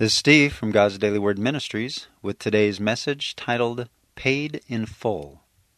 This is Steve from God's Daily Word Ministries with today's message titled, Paid in Full.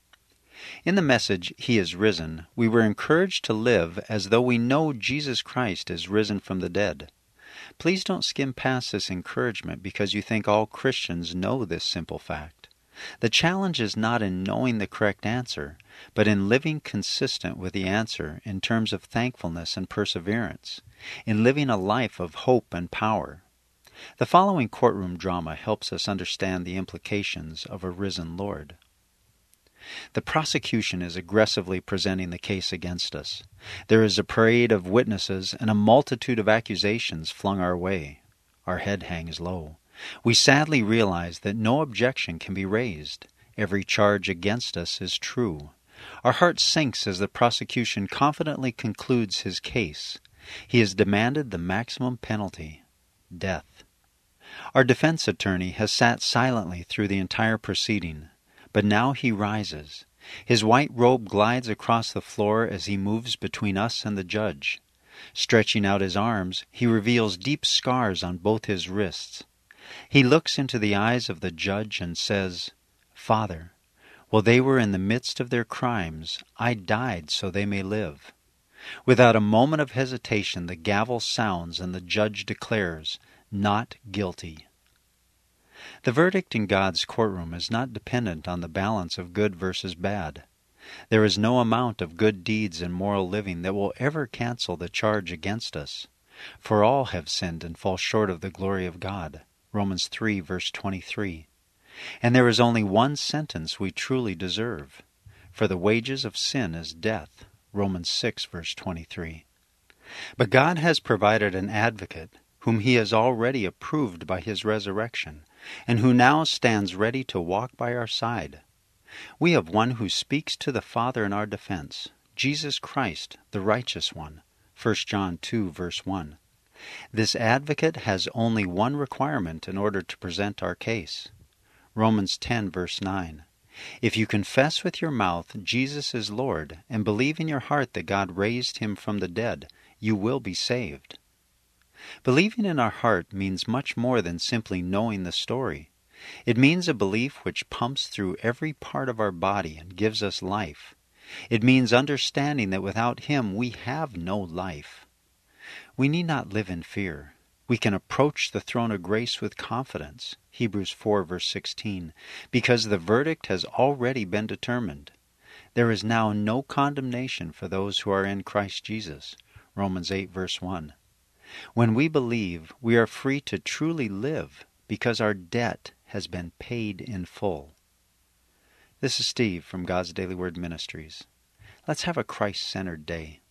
In the message, He is Risen, we were encouraged to live as though we know Jesus Christ is risen from the dead. Please don't skim past this encouragement because you think all Christians know this simple fact. The challenge is not in knowing the correct answer, but in living consistent with the answer in terms of thankfulness and perseverance, in living a life of hope and power. The following courtroom drama helps us understand the implications of a risen Lord. The prosecution is aggressively presenting the case against us. There is a parade of witnesses and a multitude of accusations flung our way. Our head hangs low. We sadly realize that no objection can be raised. Every charge against us is true. Our heart sinks as the prosecution confidently concludes his case. He has demanded the maximum penalty, death. Our defense attorney has sat silently through the entire proceeding, but now he rises. His white robe glides across the floor as he moves between us and the judge. Stretching out his arms, he reveals deep scars on both his wrists. He looks into the eyes of the judge and says, "Father, while they were in the midst of their crimes, I died so they may live." Without a moment of hesitation, the gavel sounds and the judge declares, "Not guilty." The verdict in God's courtroom is not dependent on the balance of good versus bad. There is no amount of good deeds and moral living that will ever cancel the charge against us. For all have sinned and fall short of the glory of God. Romans 3, verse 23. And there is only one sentence we truly deserve. For the wages of sin is death. Romans 6, verse 23. But God has provided an advocate whom He has already approved by His resurrection, and who now stands ready to walk by our side. We have one who speaks to the Father in our defense, Jesus Christ, the righteous one, 1 John 2, verse 1. This advocate has only one requirement in order to present our case. Romans 10, verse 9. If you confess with your mouth Jesus is Lord, and believe in your heart that God raised Him from the dead, you will be saved. Believing in our heart means much more than simply knowing the story. It means a belief which pumps through every part of our body and gives us life. It means understanding that without Him we have no life. We need not live in fear. We can approach the throne of grace with confidence, Hebrews 4, verse 16, because the verdict has already been determined. There is now no condemnation for those who are in Christ Jesus, Romans 8, verse 1. When we believe, we are free to truly live because our debt has been paid in full. This is Steve from God's Daily Word Ministries. Let's have a Christ-centered day.